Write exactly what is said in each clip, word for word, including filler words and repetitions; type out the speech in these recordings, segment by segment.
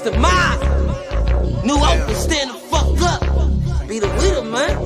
the mob. New open, stand the fuck up. Be the winner, man.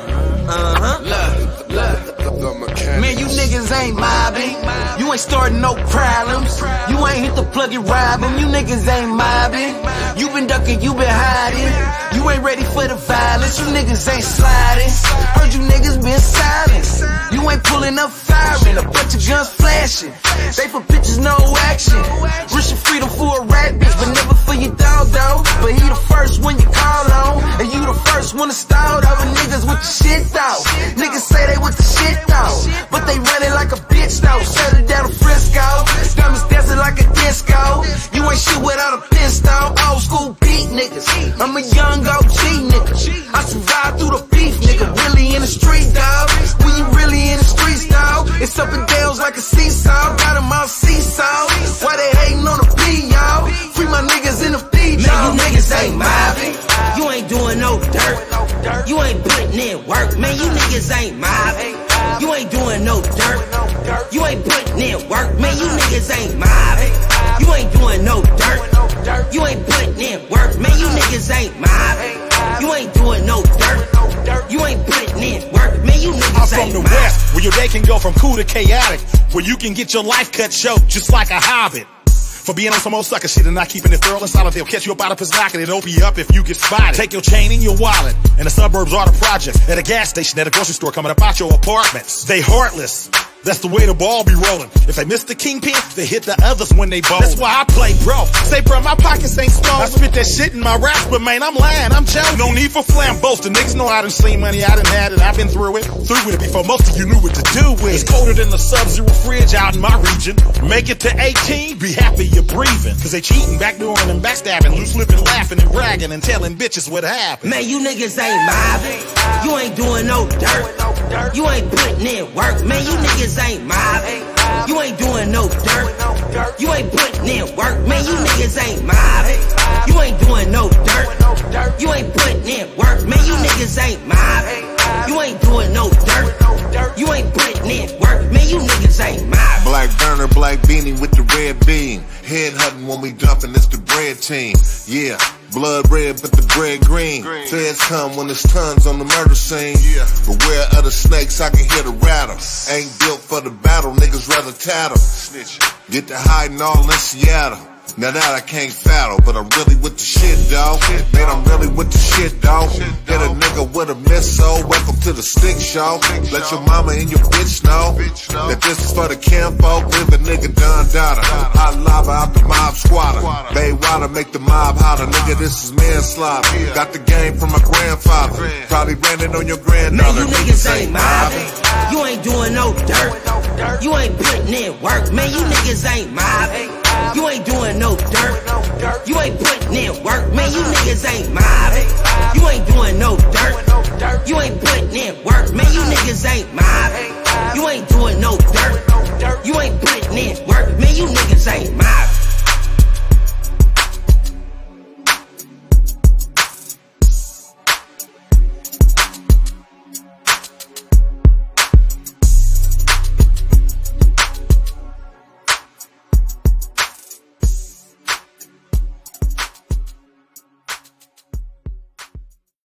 Uh-huh. Look, look. Man, you niggas ain't mobbing. You ain't starting no problems. You ain't hit the plug and rob 'em. You niggas ain't mobbing. You been ducking, you been hiding. You ain't ready for the violence. You niggas ain't sliding. Heard you niggas been silent. You ain't pulling up firing. A bunch of guns flashing. They for pictures, no action. Risk your freedom for a rat bitch, but never for your dog, though. But he the first one you call on. And you the first one to start over niggas with the shit, though. Niggas say they with the shit, though. But they running like a bitch, though. Shut it down to Frisco. Diamonds dancing like a disco. You ain't shit without a pistol. Old school beat niggas. I'm a young O G nigga. I survived through the beef, nigga. Really in the street, dog. When you really in the streets, dog. It's up and downs like a seesaw. Got them all seesaw. Why they hating on the beat, y'all? Free my niggas in the beat, y'all. Man, you niggas ain't mobbing. You ain't doing no dirt. You ain't putting in work. Man, you niggas ain't mobbing. You ain't doing no dirt. You ain't putting in work. Man, you niggas ain't mobbing. You ain't doing no dirt. You ain't putting in work. Man, you niggas ain't mobbing. You ain't doing no dirt. You ain't putting in work. Man, you niggas I'm ain't from the mobbing. West, where your day can go from cool to chaotic, where you can get your life cut short just like a hobbit. For being on some old sucker shit and not keeping it thorough and solid, they'll catch you up out of his pocket and open you up if you get spotted. Take your chain and your wallet, and the suburbs are the projects. At a gas station, at a grocery store, coming up out your apartments. They heartless. That's the way the ball be rolling. If they miss the kingpin, they hit the others when they bowl. That's why I play bro. Say bro, my pockets ain't small. I spit that shit in my raps, but man, I'm lying, I'm joking. No need for flam boasting. Niggas know I done seen money, I done had it, I've been through it. Through with it before most of you knew what to do with it. It's colder than the sub-zero fridge out in my region. Make it to eighteen, be happy you're breathing. Cause they cheating, backdooring and backstabbing, loose lipping, laughing and bragging and telling bitches what happened. Man, you niggas ain't mobbing. You ain't doing no dirt. You ain't putting in work. Man, you niggas ain't mobbing. You ain't doing no dirt. You ain't putting in work. Man, you niggas ain't mobbing. You ain't doing no dirt. You ain't putting in work. Man, you niggas ain't mobbing. You ain't doing no dirt. You ain't putting in work. Man, you niggas ain't mobbing. Black burner, black beanie with the red beam. Head hunting when we dumping, it's the bread team. Yeah, blood red, but the bread green. green. Feds come when there's tons on the murder scene. Yeah. Beware of the snakes, I can hear the rattle. Ain't built for the battle, niggas rather tattle. Snitch. Get to hiding all in Seattle. Now that I can't faddle, but I'm really with the shit, dawg. Man, I'm really with the shit, dawg. Hit a nigga with a missile. Welcome to the stick show. Let your mama and your bitch know that this is for the kinfolk. Live a nigga Don Dada. Hot lava out the mob squatter. Bay water make the mob hotter. Nigga, this is manslaughter. Got the game from my grandfather. Probably ran it on your granddaughter. Man, you niggas ain't mobbing. You ain't doing no dirt. You ain't putting in work. Man, you niggas ain't mobbing. You ain't doing no dirt. You ain't putting in work. Man, you niggas ain't mobbing. You ain't doing no dirt. You ain't putting in work. Man, you niggas ain't mobbing. You ain't